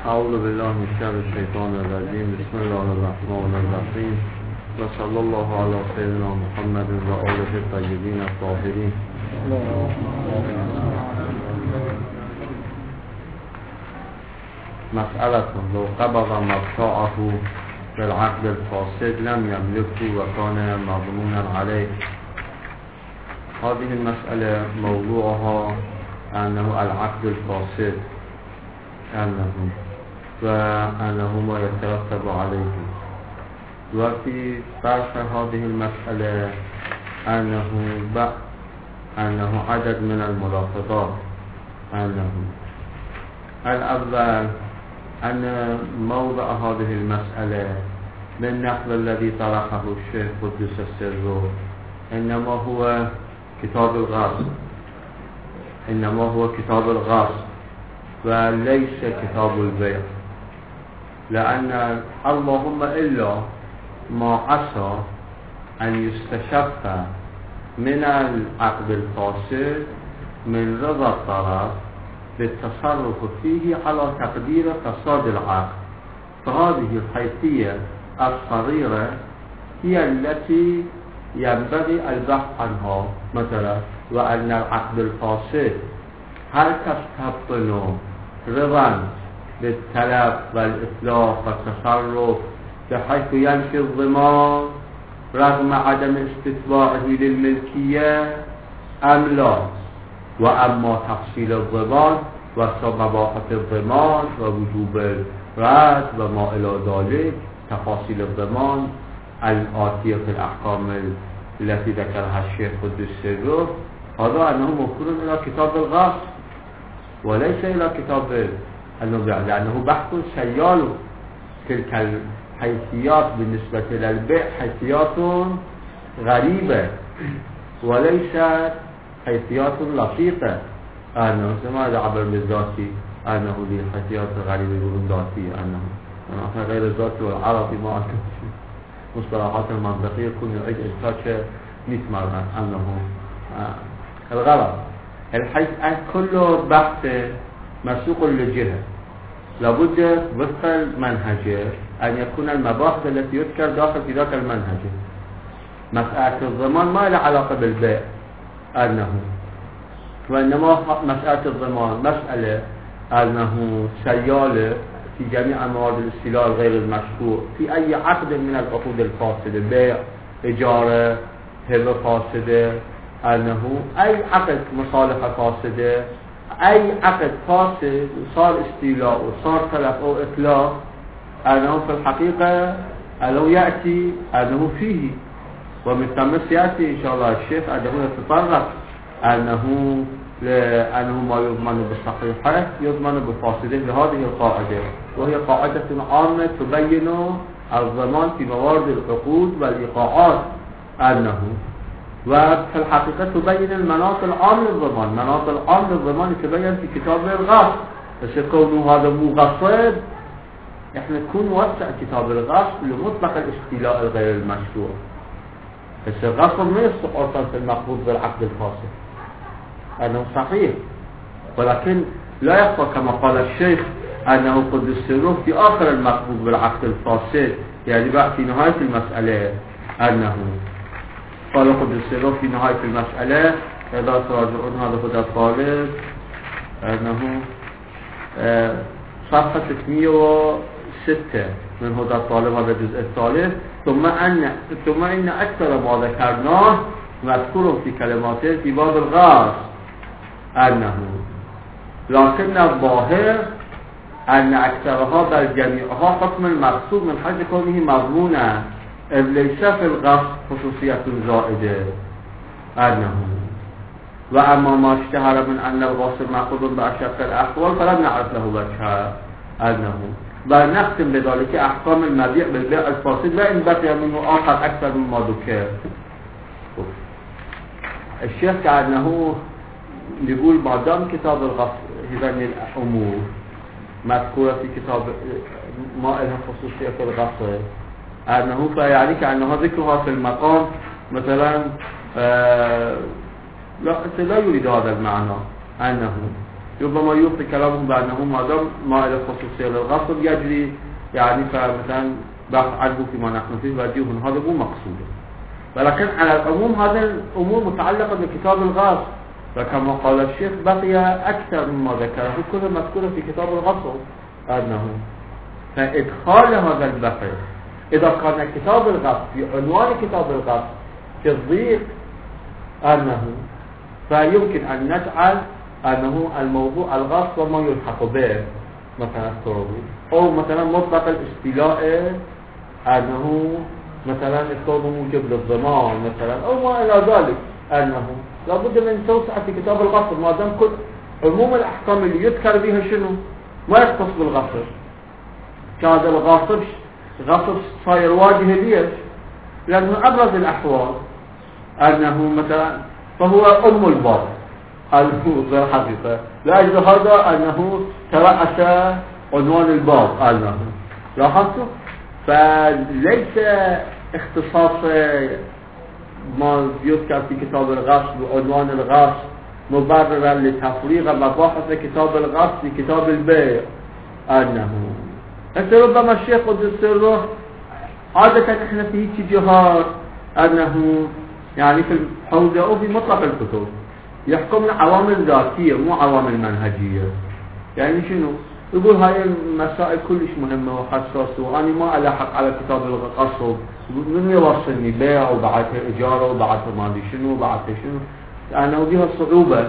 أعوذ بالله من شر الشيطان الرجيم. بسم الله الرحمن الرحيم، وصلى الله على سيدنا محمد وآله الطيبين الطاهرين. مسألة: لو قبض مبتاعه بالعقد الفاسد لم يملكه وكان مضمونا عليه. هذه المسألة موضوعها أنه العقد الفاسد وأنه ما يترتب عليه. وفي طرح هذه المسألة أنه عدد من الملاحظات. الأول أن موضع هذه المسألة بالنقل الذي طرحه الشيخ قدس السر إنما هو كتاب الغصب وليس كتاب البيع، لأن اللهم إلا ما عسى أن يستشف من العقد الفاسد من رضا الطرف بالتصرف فيه على تقدير فساد العقد. فهذه الحيثية الصغيرة هي التي ينبغي البحث عنها. مثلا وأن العقد الفاسد هل تستبطن رضا بالتلف والإتلاف والتصرف بحيث ينفي الضمان رغم عدم استتباعه للملكية أم لا؟ وأما تفصيل الضمان ومباحث الضمان ووجوب الرد وما إلى ذلك، تفاصيل الضمان الآتية في الأحكام التي ذكرها الشيخ قدس سره، هذا أنه موكول إلى كتاب الغصب وليس إلى كتاب البيع، لأنه بحث سيال. تلك الحيثيات بالنسبة للبيع حيثيات غريبة وليست حيثيات لطيفة. أنه سمع عبر بالذاتي أنه لي حيثيات غريبة يقولون ذاتي، أنه غير الذاتي والعربي ما أكثر مصطلحات المنطقية يكون يعيد إنتاج 100 مرة. أنه الغرض الحيث كل بحث مسوق للجهة لابد وفق المنهج أن يكون المباحث التي يذكر داخل في ذاك المنهج. مسألة الضمان ما لها علاقة بالبيع وإنما مسألة الضمان مسألة أنه سيالة في جميع موارد الاستيلاء غير المشروع في أي عقد من العقود الفاسدة، بيع، إجارة، هبة فاسدة، أنه أي عقد مصالحة فاسدة، أي عقد فاسد صار استيلاء وصار تلف أو إتلاف، أنه في الحقيقة أنه يأتي أنه فيه، ومن ثم سيأتي إن شاء الله الشيخ أنه يتطرق أنه ما يضمن بالصحيحة يضمن بفاسده لهذه القاعدة، وهي قاعدة عامة تبين الضمان في موارد العقود والإيقاعات وفي الحقيقة تبين المناط العام للضمان. مناط العام للضمان تبين في كتاب الغصب، بس كونه هذا مو غصب احنا نكون نوسع كتاب الغصب لمطلق الاستيلاء الغير المشروع. بس الغصب ما يصح أصلا في المقبوض بالعقد الفاسد، أنه صحيح، ولكن لا يخفى كما قال الشيخ أنه قد السر في آخر المقبوض بالعقد الفاسد، يعني بعد في نهاية المسألة أنه قال قد السر في نهاية المسألة إذا تراجعون هذا هدى الطالب أنه صفحة 606 من هدى الطالب، هذا الجزء الثالث. ثم إن أكثر ما ذكرناه مذكور في كلماته في باب الغاز لكن الظاهر أن أكثرها بل جميعها حكم المقصود من حيث كونه مضمونا، إذ ليس في الغصب خصوصية زائدة وأما ما اشتهر من أن الغصب مأخوذ بأشق الأحوال فلم نعرف له وجهه بل نختم بذلك أحكام المبيع بالبيع الفاسد وإن بقي منه آخر أكثر مما ذكر. الشيخ كأنه يقول ما دام كتاب الغصب هذه الأمور مذكورة في كتاب ما لها خصوصية في الغصب أنه فيعني كأنها ذكرها في المقام مثلا لا يريد هذا المعنى، أنه ربما يوصي كلامه بأنه ما دام مائل خصوصية للغصب يجري يعني فمثلا بحث عنه فيما نحن فيه وجيه هذا مو مقصوده. ولكن على العموم هذا الأمور متعلقة بكتاب الغصب، فكما قال الشيخ بقي أكثر مما ذكره كله مذكور في كتاب الغصب أنه فإدخال هذا البحث إذا كان كتاب الغصب في عنوان كتاب الغصب في الضيق أنه فيمكن أن نجعل أنه الموضوع الغصب وما يلحق به مثلا الترابي أو مثلا مطلق الاستيلاء أنه مثلا الترابي موجب للضمان مثلا أو ما إلى ذلك، أنه لابد من توسعة في كتاب الغصب ما دام كل عموم الأحكام اللي يذكر بها شنو ما يختص بالغصب. كان الغاصب غصب صاير واجه ليش؟ لأنه أبرز الأحوال أنه مثلا فهو أم الباب غير حقيقة، لأجل هذا أنه ترأس عنوان الباب أنه لاحظتوا؟ فليس اختصاص ما يذكر في كتاب الغصب وعنوان الغصب مبررا لتفريغ مباحث كتاب الغصب في كتاب البيع أنه أنت ربما الشيخ قدس سره عادة احنا في هيك جهات أنه يعني في الحوزة أو في مطلق الكتب يحكمنا عوامل ذاتية مو عوامل منهجية. يعني شنو؟ يقول هاي المسائل كلش مهمة وحساسة وأنا ما ألاحق على كتاب الغصب من يوصلني بيع وبعدها إجارة وبعدها ما أدري شنو وبعدها شنو، أنه بها صعوبة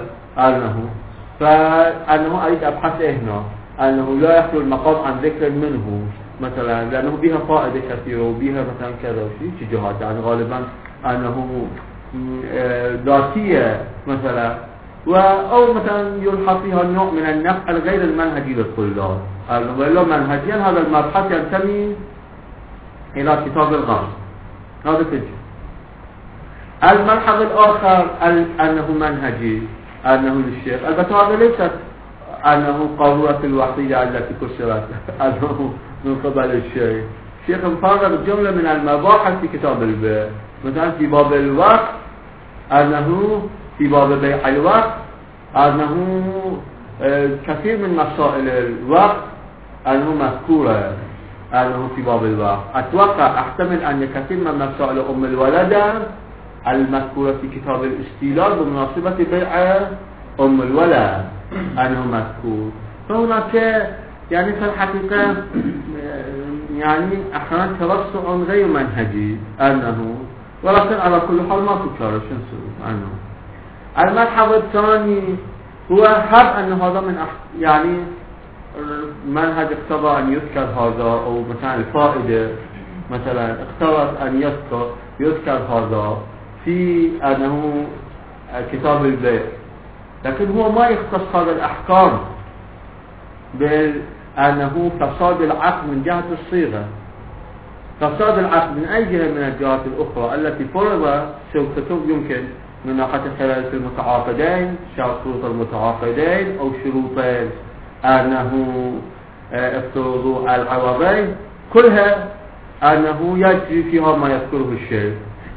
فأنه أريد أبحث هنا أنه لا يخلو المقام عن ذكر منه مثلا لأنه بها فائدة كثيرة وبها مثلا كذا وشي جهات يعني غالبا أنه ذاتية مثلا أو مثلا يلحق فيها نوع من النفع الغير المنهجي للطلاب ولا منهجيا هذا المبحث ينتمي إلى كتاب الغصب. هذا تجي الملحظ الآخر أنه منهجي أنه للشيخ البته هذا ليست أنه قارورة الوحيدة التي كسرت أنه من قبل الشيخ. الشيخ مفرغ جملة من المباحث في كتاب البيع مثلا في باب الوقت أنه في باب بيع الوقت أنه كثير من مسائل الوقت أنه مذكورة أنه في باب الوقت. أتوقع أحتمل أن كثير من مسائل أم الولد المذكورة في كتاب الاستيلال بمناسبة بيع أم الولد أنه مذكور. فهناك يعني في الحقيقة يعني أحيانا توسع غير منهجي أنه ولكن على كل حال ما تكرر شنو عنه. الملحظ الثاني هو هل أن هذا من يعني منهج اقتضى أن يذكر هذا أو مثلا الفائدة مثلا اقتضت أن يذكر هذا في أنه كتاب البيع، لكن هو ما يختص هذا الأحكام بأنه فساد العقد من جهة الصيغة. فساد العقد من أي جهة من الجهات الأخرى التي فرض شروطه يمكن من ناحية خلال المتعاقدين شروط المتعاقدين أو شروط أنه افترضوا العوضين كلها أنه يجري فيها ما يذكره الشيخ.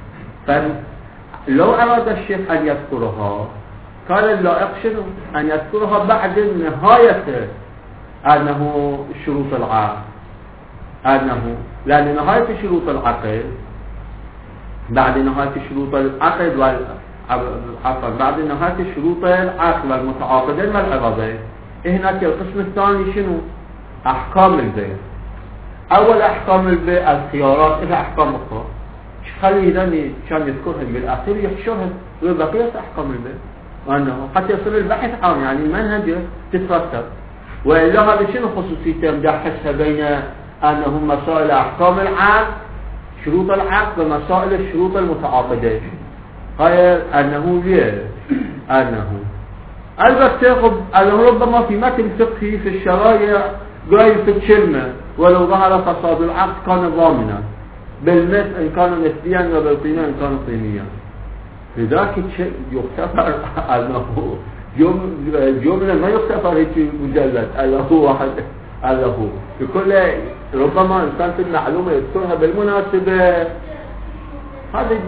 فلو أراد الشيخ أن يذكرها كان اللائق شنو؟ أن يذكرها بعد نهاية أنه شروط العقد أنه لأن نهاية شروط العقد بعد نهاية شروط العقد بعد نهاية شروط العقد والمتعاقدين والعوضين هناك القسم الثاني شنو؟ أحكام البيع. أول أحكام البيع الخيارات إلى أحكام أخرى خلي ذني كان يذكرهم بالأخير يحشرهم وبقية أحكام البيع وأنه حتى يصير البحث عام يعني المنهج تترتب. وإلا هذا شنو خصوصيته مدحسها بين أنه مسائل أحكام العقد شروط العقد ومسائل الشروط المتعاقدين هاي أنه ليه أنه البته أنه ربما في متن فقهي في الشرائع قايل في الكلمة ولو ظهر فساد العقد كان ضامنا بالمثل إن كان نسبيا وبالقيمة إن كان قيميا. لذلك الشيء يختفر أنه جملة ما يختفر هيك مجلد أنه واحد أنه يقول ربما إنسان في المعلومة يذكرها بالمناسبة هذا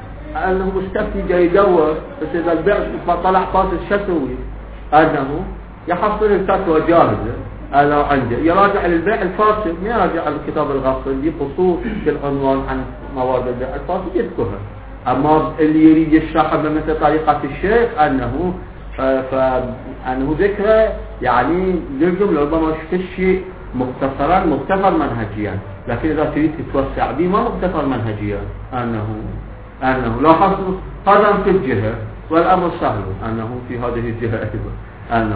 أنه مستفتي جاي يدور بس إذا البيع طلع فاسد شتوي أنه يحصل الفتوى جاهزة على عنده، يراجع للبيع الفاسد، ما يراجع الكتاب الغصب يجيب فصول في العنوان عن موارد البيع الفاسد يذكرها. أما اللي يريد يشرحها بمثل طريقة الشيخ أنه ذكره يعني يلزم ربما شيء مختصرا مختصر منهجيا، لكن إذا تريد تتوسع به ما مختصر منهجيا أنه لا حصل قدم في الجهة والأمر سهل أنه في هذه الجهة أنه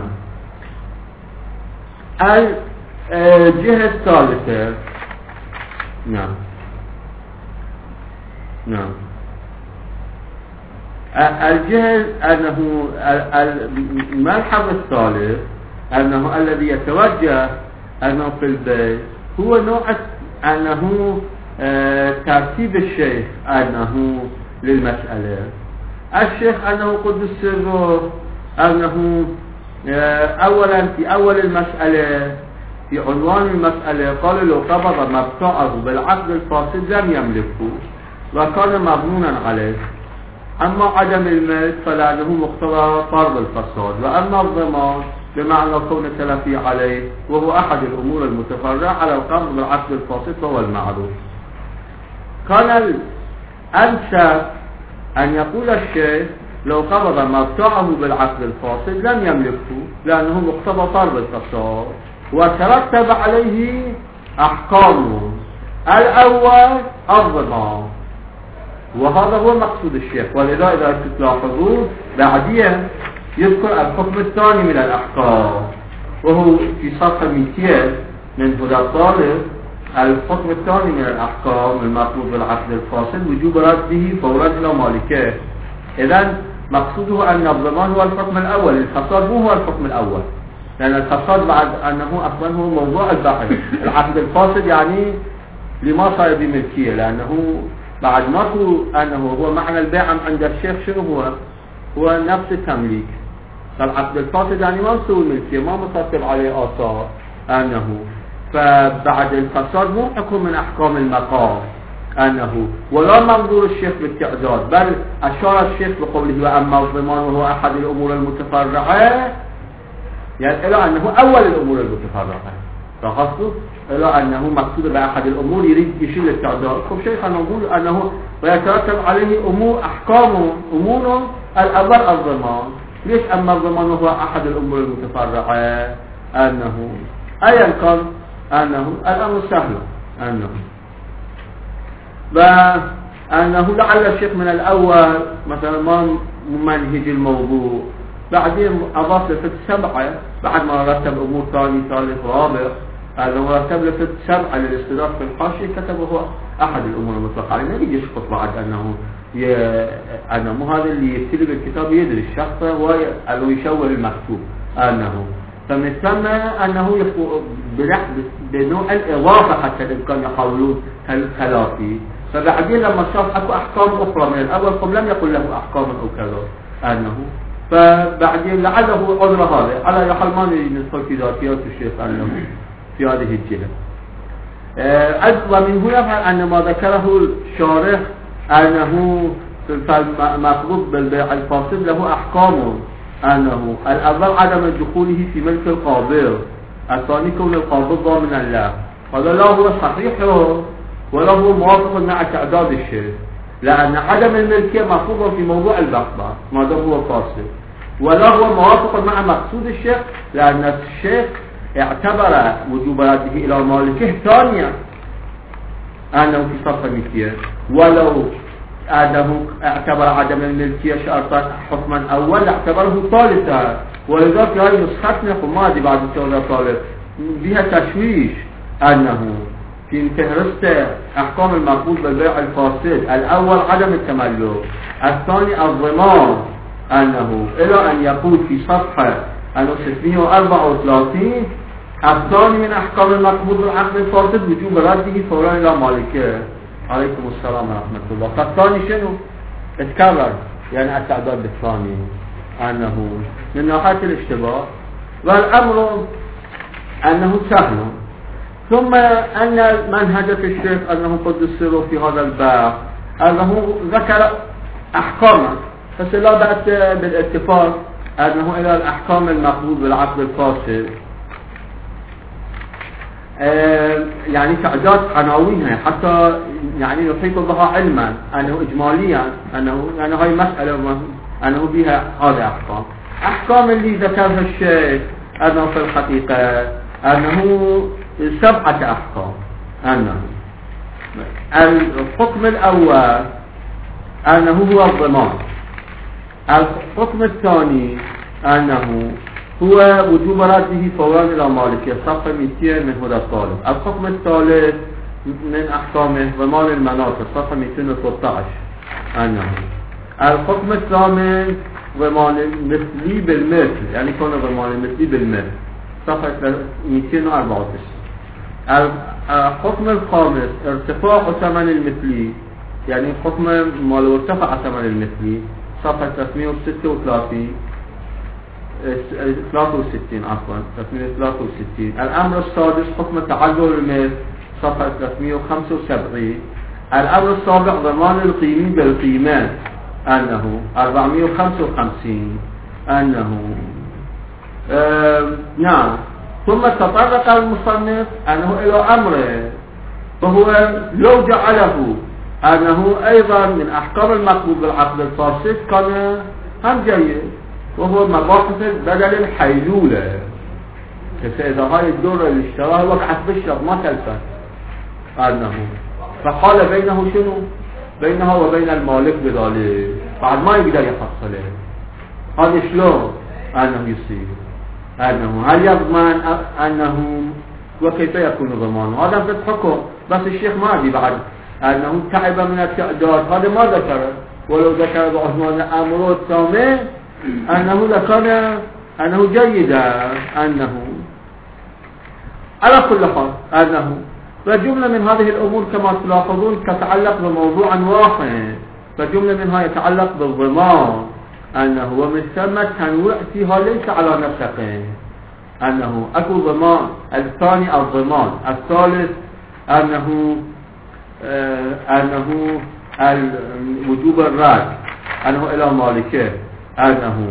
الجهة الثالثة نعم الجهة أنه الملحظ الثالث أنه الذي يتوجه أنه في البيت هو نوع أنه ترتيب الشيخ أنه للمسألة. الشيخ أنه قدس سره أنه أولا في أول المسألة في عنوان المسألة قال لو قبض مبتاعه بالعقد الفاسد لم يملكه وكان مضمونا عليه، أما عدم الملك فلأنه مقتضى فرض الفساد، وأما الضمان بمعنى كون التلفي عليه وهو أحد الأمور المتفرعة على القبض بالعقد الفاسد فهو المعروف. كان الأنسب أن يقول الشيخ لو قبض مبتاعه بالعقد الفاسد لم يملكه لأنه مقتضى فرض الفساد وترتب عليه أحكامه. الأول الضمان، وهذا هو مقصود الشيخ، ولذا إذا تلاحظون بعدين يذكر الحكم الثاني من الأحكام وهو في صفحة 200 من هدى الطالب. الحكم الثاني من الأحكام المطلوب بالعقد الفاسد وجوب رده فورا إلى مالكه. إذن مقصوده أن الضمان هو الحكم الأول، الفساد مو هو الحكم الأول، لأن الفساد بعد أنه أصلا هو موضوع البحث. العقد الفاسد يعني لما صار بملكية، لأنه بعد ما أنه هو معنى البيع عند الشيخ شنو هو نفس التمليك. فالعقد الفاسد يعني ما مسوي ملكية، ما مترتب عليه آثار أنه، فبعد الفساد مو حكم من أحكام المقام أنه، ولا منظور الشيخ بالتعداد، بل أشار الشيخ بقوله وأما الضمان وهو أحد الأمور المتفرعة يعني إلى أنه أول الأمور المتفرعة، فقصده إلى أنه مقصود بأحد الأمور يريد يشيل التعداد. خب شيخ نقول أنه ويترتب عليه أمور أحكام أمور الأول الضمان. ليش أما الضمان هو أحد الأمور المتفرعة أنه أيا كان أنه الأمر سهل وأنه لعل الشيخ من الأول مثلا ما ممنهج الموضوع، بعدين أضاف لفت سبعة بعد ما رتب أمور ثاني ثالث رابع، لما رتب لفت سبعة للاستدراك في الحاشية كتبه أحد الأمور المطلقة عليه. نريد يشخص بعد أنه هذا اللي يكتب الكتاب يدري الشخص ويشوه المكتوب أنه، فمن ثم أنه بنوع الإضافة حتى الإمكان يحاولون الخلافي. فبعدين لما شاف أكو أحكام أخرى من الأول لم يقل له أحكام أو كذا أنه، فبعدين لعله عذر هذا على يحل ما ندخل في ذاتيات الشيخ أنه في هذه الجهة. ومن هنا أن ما ذكره الشارح أنه مقبوض بالبيع الفاسد له أحكام أنه الأول عدم دخوله في ملك القابض، الثاني كون القابض ضامنا له. هذا لا هو صحيح ولا هو موافق مع تعداد الشيخ، لأن عدم الملكية مفروض في موضوع البحث ما دام هو فاسد، ولا هو موافق مع مقصود الشيخ لأن الشيخ اعتبر وجوب رده إلى مالكه ثانيا أنه في صفحة 200، ولو أنه اعتبر عدم الملكية شرطا حكما أول اعتبره ثالثا. ولذلك هذه نسختنا فماضي بعد الشهر طالب بها تشويش أنه في فهرست أحكام المقبول بالبيع الفاسد الأول عدم التملك، الثاني الضمان أنه إلى أن يقول في صفحة 634 الثاني من أحكام المقبول بالعقد الفاسد وجوب رده فورا إلى مالكه. عليكم السلام ورحمة الله. فالثاني شنو؟ اتكرر يعني التعداد الثاني أنه من ناحية الاشتباه، والأمر أنه سهل. ثم أن منهجة الشيخ أنه قد السر في هذا الباب أنه ذكر أحكاما، بس لا بأس بالاتفاق أنه إلى الأحكام المقبول بالعقد الفاسد، يعني تعداد عناوينها حتى يعني يحيط بها علما أنه إجماليا أنه يعني هاي مسألة أنه بها هذه أحكام اللي ذكرها الشيخ أنه في الحقيقة أنه 7 أحكام. أنه الحكم الأول أنه هو الضمان، الحكم الثاني أنه هو وجوب رده فورا إلى مالكه صفحة 200 من هدى الطالب. الحكم الثالث من أحكامه ضمان المناطق صفحة 213. أنه الحكم الثامن ضمان المثلي بالمثل، يعني كون ضمان المثلي بالمثل صفحة 294. الحكم الخامس ارتفاع ثمن المثلي، يعني حكم ما لو ارتفع ثمن المثلي صفحة 363 عفوا 363. الأمر السادس حكم تعذر المثل صفحة 375. الأمر السابع ضمان القيمين بالقيمات أنه 455. أنه نعم. ثم تطرق المصنف أنه إلى أمره، فهو لو جعله أنه أيضا من أحكام المقبول بالعقد الفاسد كان هم جيد، وهو مباحث بدل الحيلولة. إذا هاي الدورة اللي اشتراها وقعت بالشرط ما تلفت أنه، فقال بينه شنو؟ بينها وبين المالك بذلك، بعد ما يقدر يحصله. هذا شلون أنه يصير؟ أنه هل يضمن أنه وكيف يكون ضمانه؟ هذا في الحكم، بس الشيخ ما أدري بعد أنه تعب من التعداد، هذا ما ذكره. ولو ذكر بعضمان الأمر الثامن أنه لكان أنه جيدا. أنه على كل حال أنه فجملة من هذه الأمور كما تلاحظون تتعلق بموضوع واحد، فجملة منها يتعلق بالضمان، أنه ومن ثم تنوع فيها ليس على نسقين. أنه أكو ضمان، الثاني الضمان، الثالث أنه وجوب الرد أنه إلى مالكه. أنه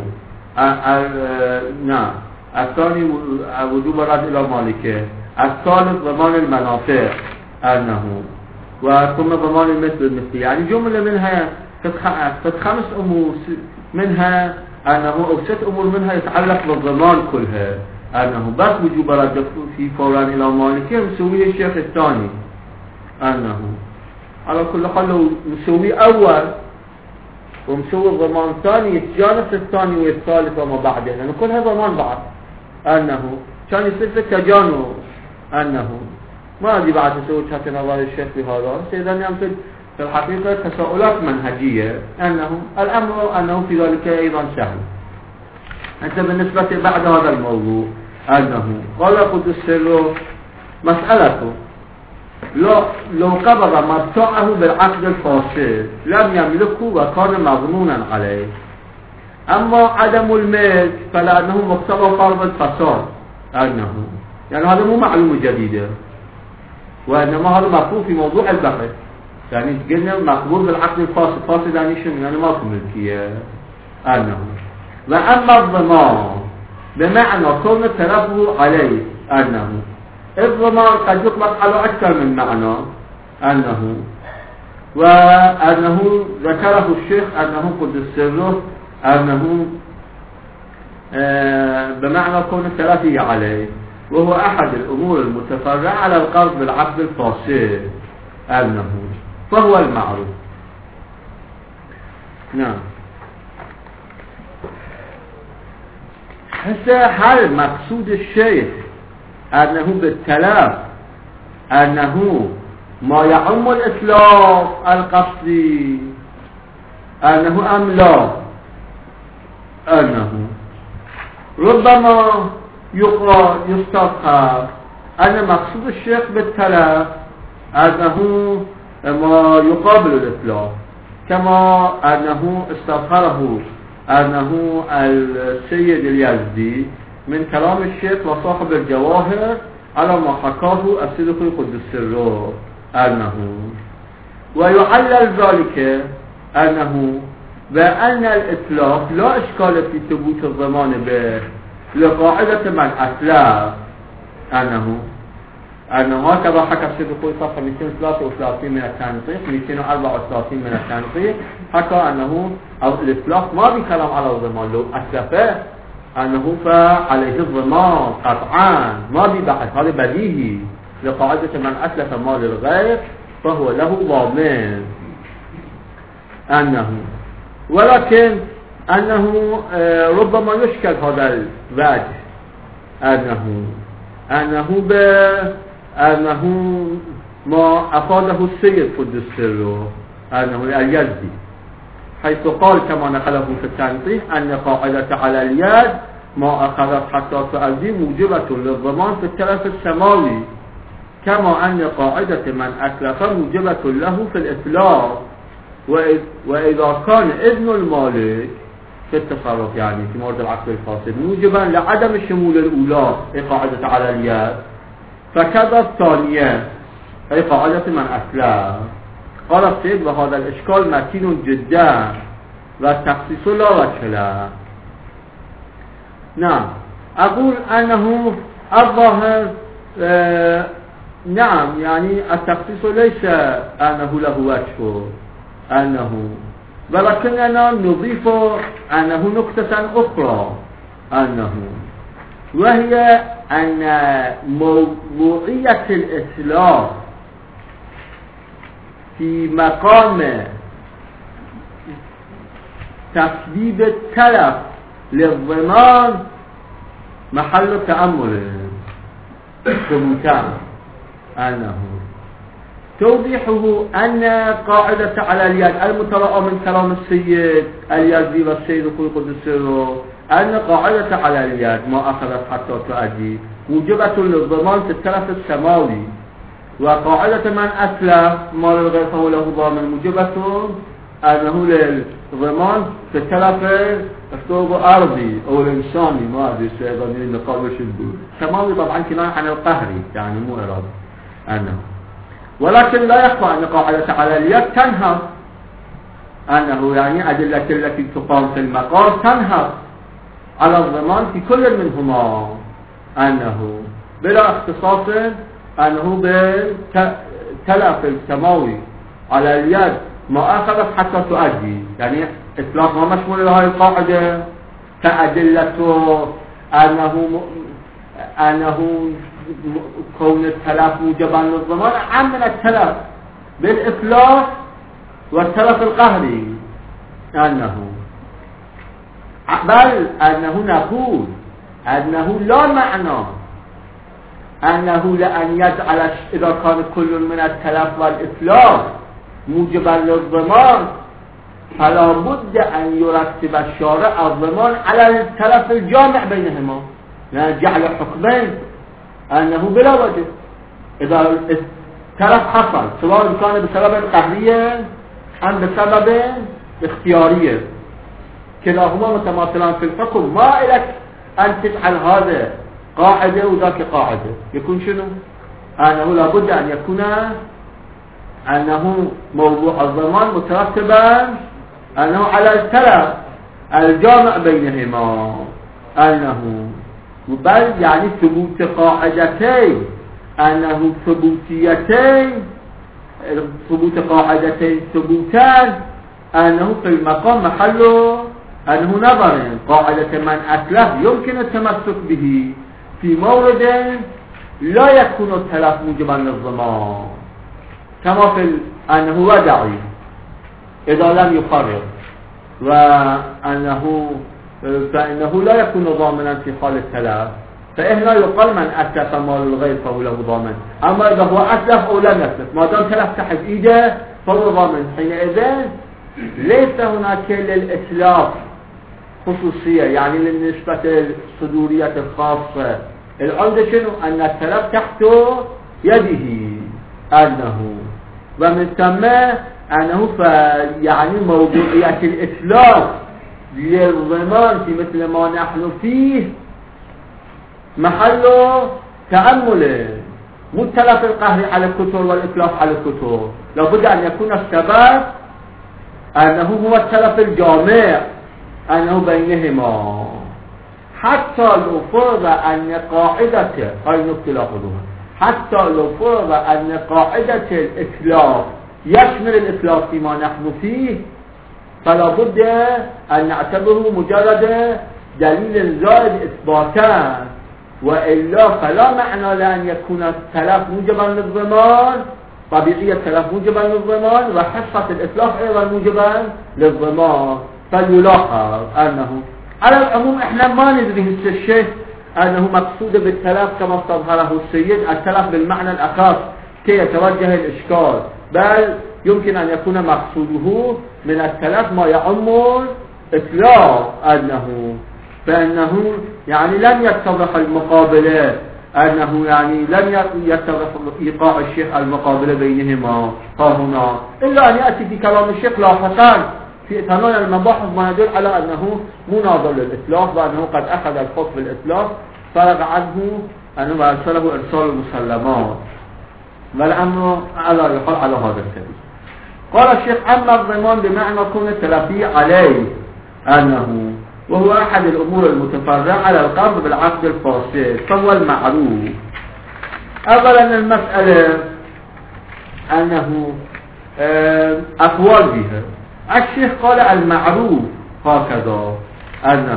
نعم الثاني وجوب الرد إلى مالكه. الثالث ضمان المنافع أنه، وثم ضمان المثل بالمثل. يعني جملة منها 5 أمور منها أنه أو 6 أمور منها يتعلق بالضمان كلها. أنه بس وجوب رد في فورا إلى مالكه مسويه الشيخ الثاني. أنه على كل حال لو مسوي أول ومسوي الضمان ثاني يتجانس الثاني والثالث وما بعده، لأنه كلها ضمان بعض. أنه كان يصير في التجانس. أنه ما أدري بعد تسوي حتى نظر الشيخ بهذا. إذن يمثل في الحقيقة تساؤلات منهجية. أنه الأمر أنه في ذلك أيضا سهل. أنت بالنسبة بعد هذا الموضوع أنه قال قدس السر مسألته لو قبض مبتاعه بالعقد الفاسد لم يملكه وكان مضمونا عليه، أما عدم الملك فلأنه مقتضى فرض الفساد. أنه يعني هذا مو معلومة جديدة، وإنما هذا مفهوم في موضوع البحث. يعني قلنا مقبول بالعقد الفاسد، فاسد يعني شنو؟ يعني ماكو ملكية. أنه وأما الضمان بمعنى كون ترفه عليه. أنه الضمان قد يطلق على أكثر من معنى. أنه وأنه ذكره الشيخ أنه قدس سره أنه بمعنى كون الترفه عليه، وهو أحد الأمور المتفرعة على القرض بالعقد الفاسد. أنه فهو المعروف. نعم. هل مقصود الشيخ أنه بالتلاف أنه ما يعم الإتلاف القصدي أنه أم لا؟ أنه ربما يستفهم أن مقصود الشيخ بالتلاف أنه ما يقابل الإتلاف، كما أنه استظهره أنه السيد اليزدي من كلام الشيخ وصاحب الجواهر على ما حكاه السيد قدس سره. أنه ويعلل ذلك أنه وأن الإطلاق لا إشكال في ثبوت الضمان به لقاعدة من أسلف أنه هكذا حكى السيد الخوي صفحة 233 من التنقيح 234 من التنقيح، حكى أنه الإطلاق ما بكلام على الضمان، لو أسلفه أنه فعليه الضمان قطعا ما ببحث، هذا بديهي لقاعدة من أسلف مال الغير فهو له ضامن ولكن أنه ربما يشكل هذا الوجه أنه ما أفاده السيد قدس سره أنه اليزدي، حيث قال كما نقله في التنقيح أن قاعدة على اليد ما أخذت حتى تؤدي موجبة للضمان في الطرف السماوي، كما أن قاعدة من أسلف موجبة له في الإطلاق، وإذا كان إذن المالك في التصرف يعني في مورد العقد الفاسد موجبا لعدم شمول الأولى أي قاعدة على اليد، فكذا الثانية أي قاعدة من أسلف. قال السيد وهذا الإشكال متين جدا والتخصيص لا وجه له. نعم، أقول أنه الظاهر نعم يعني التخصيص ليس أنه له وجه ولكننا نضيف أنه نقطة أخرى وهي أن موضوعية الإطلاق في مقام تسبيب التلف للضمان محل تأمل ثبوتا توضيحه أن قاعدة على اليد المترأى من كلام السيد اليزدي والسيد الخوي قدس سره أن قاعدة على اليد ما أخذت حتى تؤدي موجبة للضمان في الطرف السماوي، وقاعدة من أسلف مال الغير فهو له ضامن موجبة أنه للضمان في الطرف الأرضي أو الإنساني ما أدري سيغني نقابش الدول سماوي طبعا كناية عن القهري يعني مو إرادة ولكن لا يخفى أن قاعدة على اليد تنهض يعني أدلة التي تقام في المقام تنهض على الضمان في كل منهما بلا اختصاص أنه بالتلف السماوي على اليد ما أخذت حتى تؤدي، يعني إطلاق ما مشمول لهذه القاعدة كأدلة أنه كون التلف موجبا للضمان عام من التلف بالإطلاق والتلف القهري بل أنه نقول أنه لا معنى أنه لأن يجعل إذا كان كل من التلف والإطلاق موجبا للضمان فلا بد أن يرتب الشارع الضمان على التلف الجامع بينهما، لأن جعل حكمين أنه بلا وجه إذا التلف حصل سواء كان بسبب قهرية أم بسبب اختيارية كلاهما متماثلان في الحكم، ما لك أن تجعل هذا قاعدة وذاك قاعدة، يكون شنو؟ أنه لابد أن يكون أنه موضوع الضمان مترتبا أنه على التلف الجامع بينهما بل يعني ثبوت قاعدتين ثبوت قاعدتين ثبوتان أنه في المقام محله أنه نظر قاعدة من أسلف يمكن التمسك به في مورد لا يكون التلف موجبا للضمان كما في أنه ودعي إذا لم يقرر فإنه لا يكون ضامنا في حال التلف، فإهنا يقال من أسلف مال الغير فهو له ضامن، أما إذا هو أسلف أو لم يسلف ما دام تلف تحت إيده فهو ضامن، حينئذ ليس هناك للإسلاف خصوصية يعني للنسبة الصدورية الخاصة. العمدة شنو؟ أن التلف تحت يده ومن ثم أنه يعني موضوعية الإسلاف للضمان في مثل ما نحن فيه محله تأمل، مو التلف القهري على الكتر والإتلاف على الكتر، لابد أن يكون السبب أنه هو التلف الجامع أنه بينهما، حتى لو فرض أن قاعدة هاي النقطة لاحظوها، حتى لو فرض أن قاعدة الإتلاف يشمل الإتلاف فيما نحن فيه، فلا بد أن نعتبره مجرد دليل زائد إثباتا، وإلا فلا معنى لأن يكون التلف موجبا للضمان، طبيعية التلف موجبا للضمان، وحصة الإتلاف أيضا موجبا للضمان. فيلاحظ أنه على العموم احنا ما ندري هسه الشيء أنه مقصود بالتلف كما استظهره السيد التلف بالمعنى الأخص كي يتوجه الإشكال، بل يمكن أن يكون مقصوده من التلف ما يعم الإتلاف، فإنه يعني لم يتضح المقابلة، أنه يعني لم يتضح إيقاع الشيخ المقابلة بينهما ها هنا، إلا أن يأتي في كلام الشيخ لاحقا في ثمان المباحث ما يدل على أنه مناظر للإتلاف، وأنه قد أخذ الحكم بالإتلاف فرغ عنه أنه أرسله إرسال المسلمات، والأمر على هذا السبيل. قال الشيخ: أما الضمان بمعنى كون التلفي عليه أنه وهو أحد الأمور المتفرعة على القرض بالعقد الفاسد فهو المعروف. أولا المسألة أنه أقوال بها. الشيخ قال المعروف هكذا أنه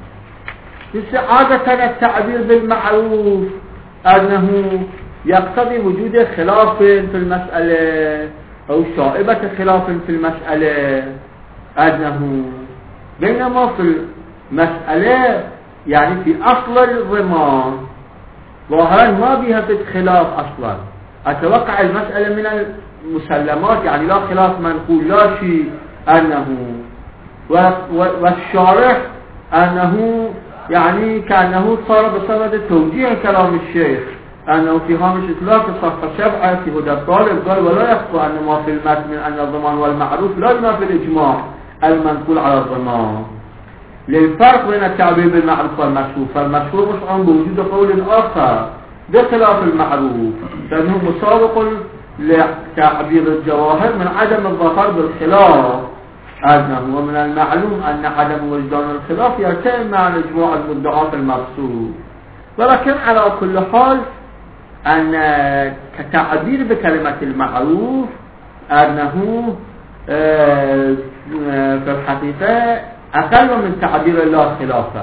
عادة التعبير بالمعروف أنه يقتضي وجود خلاف في المسألة أو شائبة خلاف في المسألة، أنه بينما في المسألة يعني في أصل الضمان ظاهرا ما بها في خلاف أصلا. أتوقع المسألة من المسلمات يعني لا خلاف منقول لا شيء، أنه والشارح أنه يعني كأنه صار بصدد توجيه كلام الشيخ، أنه في هامش إطلاق صفحة 7 في هدى الطالب قال: ولا يخفى أن ما في المتن من أن الضمان والمعروف لا ينافي الإجماع المنقول على الضمان، للفرق بين التعبير بالمعروف والمشهور، فالمشهور مشعر بوجود قول آخر بخلاف المعروف، لأنه مسابق لتعبير الجواهر من عدم الظفر بالخلاف، ومن المعلوم أن عدم وجدان الخلاف يرتئم مع الإجماع المدعى في المقصود. ولكن على كل حال أن كتعبير بكلمة المعروف أنه في الحقيقة أقل من تعبير لا خلافة،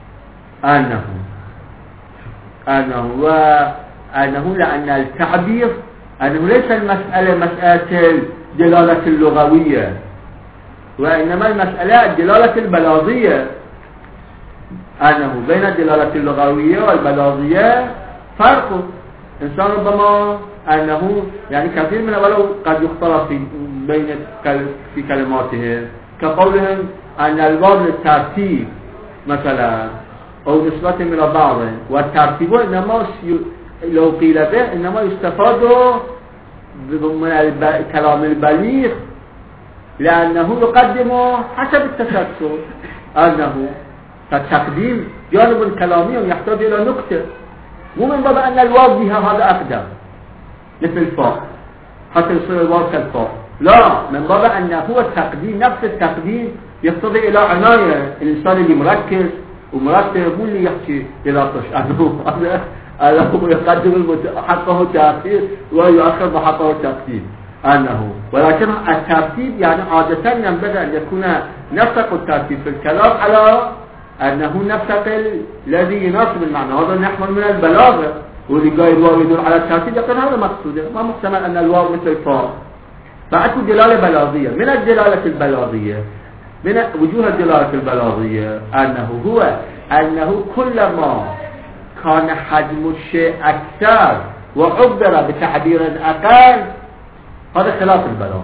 أنه لأن التعبير أنه ليس المسألة مسألة الدلالة اللغوية، وإنما المسألة الدلالة البلاغية، أنه بين الدلالة اللغوية والبلاغية فرق. إنسان ربما أنه يعني كثير من ولو قد يختلف في كلماته، كقولهم أن الباب للترتيب مثلا أو نسبة من بعض، والترتيب إنما لو قيل به إنما يستفاد من الكلام البليغ، لأنه يقدم حسب التسلسل، أنه التقديم جانب كلامي يحتاج إلى نقطة، مو من باب أن الواو بها هذا أقدم مثل الفاء حتى يصير الواو كالفاء، لا، من باب أن هو التقديم نفس التقديم يقتضي إلى عناية الإنسان اللي مركز ومرتب، مو اللي يحكي يلاطش أنه يقدم حقه التأخير ويؤخر بحقه التقديم، ولكن الترتيب يعني عادة ينبغي أن يكون نسق الترتيب في الكلام على أنه نسق الذي يناسب المعنى. هذا نحمل من البلاغة، واللي قايل الواو يدل على الترتيب يقول هذا مقصوده، ما محتمل أن الواو مثل الفاء. فأتوا دلالة بلاغية. من الدلالة البلاغية، من وجوه الدلالة البلاغية أنه كلما كان حجم الشيء أكثر وعبر بتعبير أقل هذا خلاف البلاغ.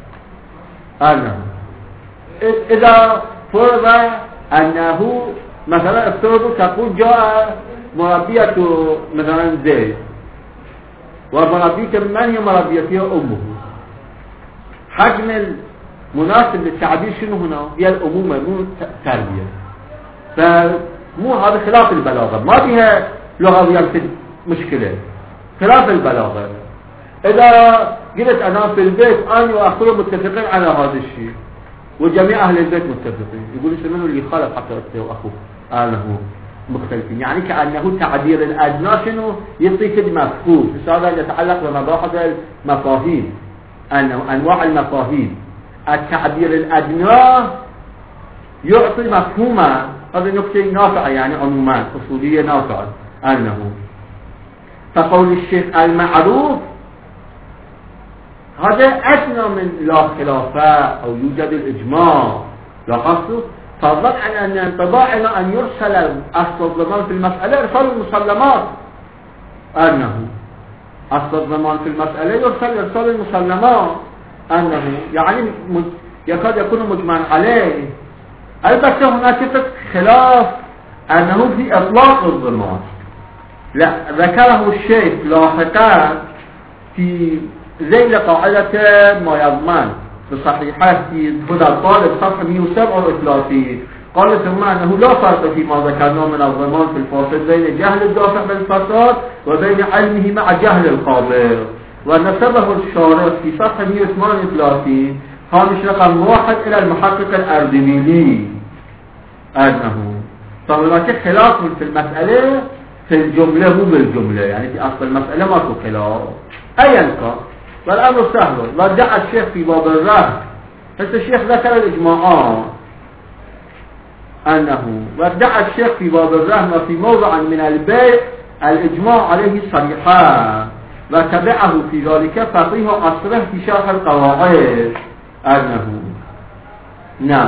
إذا فرض أنه مثلا افترضوا تقول جاء مربية مثلا زيد، ومربية من هي مربيتها أمه، حجم المناسب للتعبير شنو هنا؟ هي الأمومة مو التربية، فمو هذا خلاف البلاغة، ما فيها لغويا مشكلة، خلاف البلاغة. إذا قلت أنا في البيت أنا وأخوي متفقين على هذا الشيء، وجميع أهل البيت متفقين. يقول منه اللي خالف حتى أخته وأخوه أنه مختلفين، يعني كأنه تعبير الأدنى شنو يعطيك مفهوم. هذا يتعلق بمباحث المفاهيم، أنه أنواع المفاهيم. التعبير الأدنى يعطي مفهوما، هذه نكتة نافعة يعني عموما أصولية نافعة. أنه فقول الشيخ المعروف هذا أدنى من لا خلافة أو يوجد الإجماع، لاحظتوا؟ فضلا عن أن انطباعنا أن يرسل أصل الضمان في المسألة إرسال المسلمات، أنه أصل الضمان في المسألة يرسل إرسال المسلمات، أنه يعني يكاد يكون مجمع عليه. البته هناك خلاف أنه في إطلاق الضمان، لا ذكره الشيخ لاحقا في ذيل قاعدة ما يضمن بصحيحات في هدى الطالب صفحة 137. قال ثم أنه لا فرق فيما ذكرنا من الضمان في الفاصل بين جهل الدافع بالفساد وبين علمه مع جهل القابل، ونسبه الشارع في صفحة 138 هامش رقم 1 إلى المحقق الأردبيلي أنه فهناك خلاف في المسألة في الجملة مو بالجملة، يعني في أصل المسألة ماكو خلاف أيا كان، والأمر سهل. ودع الشيخ في باب الرهن، حتى الشيخ ذكر الإجماعات أنه ودع الشيخ في باب الرهن وفي موضع من البيع الإجماع عليه صريحا، وتبعه في ذلك فقيه عصره في شرح القواعد أنه نعم.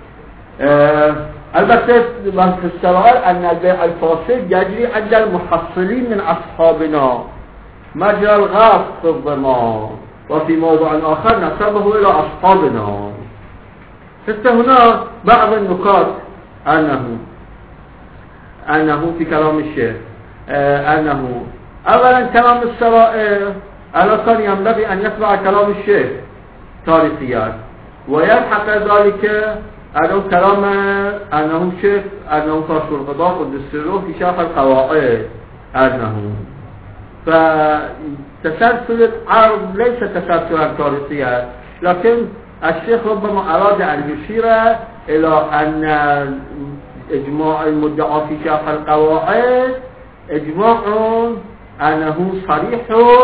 البته في السؤال أن البيع الفاسد يجري عند المحصلين من أصحابنا مجرى الغاص في الضمان، وفي موضوع آخر نسبه إلى أصحابنا. حتى هنا بعض النقاط أنه في كلام الشيخ أنه أولا كلام السرائر ألا كان ينبغي أن يتبع كلام الشيخ تاريخيات، ويلحق ذلك أنه كلام أنه شيخ أنه كاشف القضاء قدس سره في شرح القواعد أنه فتسلسل العرض ليس تسلسلا تاريخيا، لكن الشيخ ربما أراد أن يشير إلى أن إجماع المدعى في شرح القواعد إجماع أنه صريح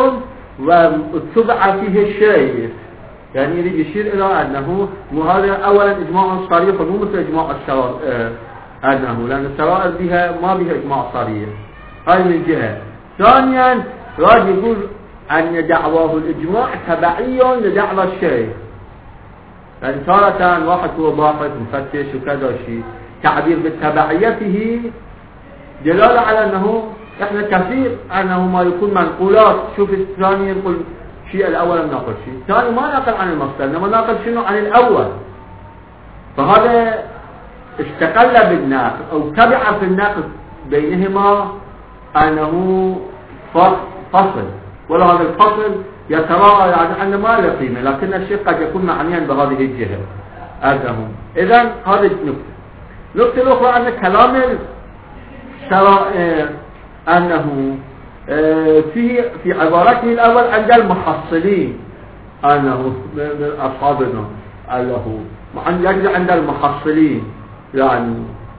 واتبع فيه الشيخ، يعني يريد يشير إلى أنه هذا أولا إجماع صريح مو مثل إجماع السرائر، أنه لأن السرائر بها ما بها إجماع صريح، هاي من جهة. ثانيا راح يقول أن دعواه الإجماع تبعي لدعوى الشيخ، يعني تارة واحد هو باحث مفتش وكذا شيء تعبير بالتبعيته دلالة على أنه إحنا كثير أنه ما يكون منقولات. شوف الثاني ينقل شيء الأول ناقل شيء، الثاني ما ناقل عن المصدر إنما ناقل شنو عن الأول، فهذا استقل بالناقل أو تبع في الناقل بينهما أنه فصل، ولا هذا الفصل يتراءى يعني أنه ما له قيمة، لكن الشيء قد يكون معنيا بهذه الجهة أنه. إذن هذه النقطة الأخرى أن كلام السرائر أنه في عبارته الأول عند المحصلين أنه من أصحابنا أنه يجري عند المحصلين، يعني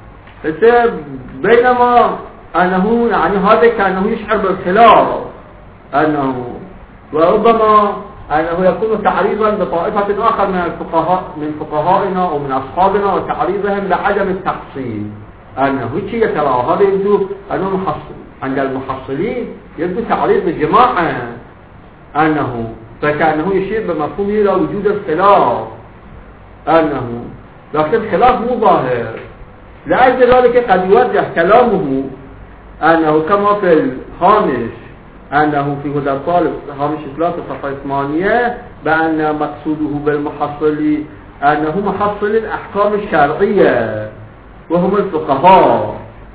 بينما أنه يعني هذا كأنه يشعر بالخلاف أنه، وربما أنه يكون تعريضا بطائفة آخر من فقهائنا أو من أصحابنا وتعريضهم لعدم التحصيل أنه هيك يترى هذا يبدو أنه محصل عند المحصلين يبدو تعريض الجماعة أنه، فكأنه يشير بمفهوم إلى وجود الخلاف أنه، لكن الخلاف مو ظاهر. لأجل ذلك قد يوجه كلامه أنه كما في الهامش أنه في هدى الطالب هامش 3 صفحة 8 بأن مقصوده بالمحصل أنه محصل الأحكام الشرعية وهم الفقهاء.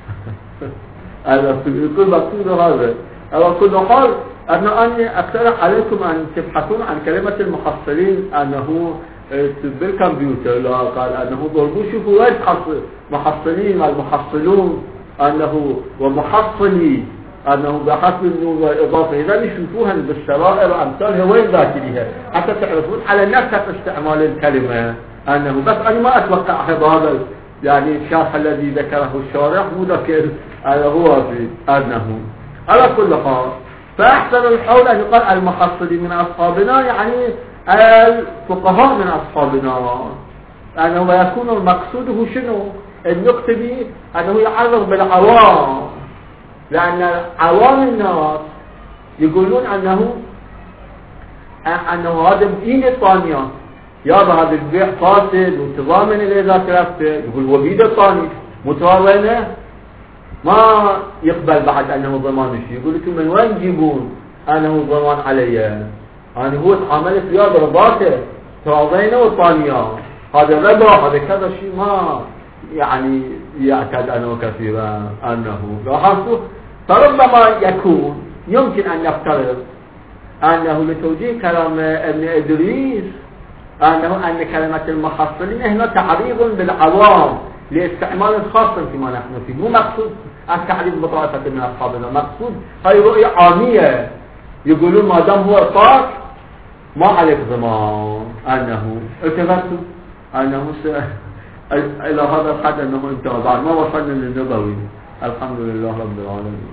يقول مقصود هذا. على كل حال أني أقترح عليكم أن تبحثون عن كلمة المحصلين أنه بالكمبيوتر، لا قال أنه ضربوا شوفوا وين محصلين المحصلون أنه ومحصلي أنه بحسب النون والإضافة، إذا يشوفوها بالسرائر وأمثالها وين ذاكريها حتى تعرفون على نفس استعمال الكلمة أنه بس أنا ما أتوقع هذا يعني الشرح الذي ذكره الشارح مذكر هو في أنه على كل حال. فأحسن الحول أن يقال المحصل من أصحابنا يعني الفقهاء من أصحابنا، أنه يكون المقصود هو شنو؟ النكتة أنه يعرض بالعوام، لأن عوام الناس يقولون أنه هذا بإيد الثانية، يابا هذا البيع فاسد وتضامن إذا ترفته، يقول وبيد الثاني متراوينه ما يقبل بعد أنه ضمان شيء. يقول لكم من وين تجيبون أنه ضمان علي؟ أنا هو تعاملت وياه برباطه تراضينه والثانية هذا ربا هذا كذا شيء ما يعني يعتد أنه كثيرا أنه لاحظتوا. فربما يكون يمكن أن نفترض أنه لتوجيه كلام ابن إدريس أن كلمة المحصلين هنا تعريض بالعوام لاستعمال خاص فيما نحن فيه، مو مقصود التعريض بطائفة من أصحابنا، مقصود هاي رؤية عامية. يقولون ما دام هو صار ما عليك ضمان، أنه اتفقتوا أنه إلى هذا الحد أنه انتهى بعد ما وصلنا للنبوي. الحمد لله رب العالمين.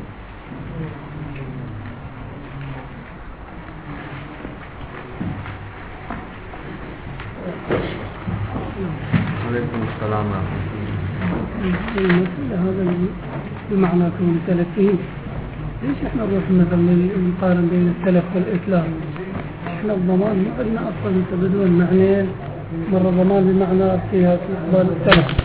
عليكم السلام ورحمة الله. هذا المعنى كون سلفين، ليش احنا نروح مثلا نقارن بين السلف والإسلام؟ احنا الضمان ما قلنا أصلا بدون معنى، مرة ضمان بمعنى فيها استقبال السلف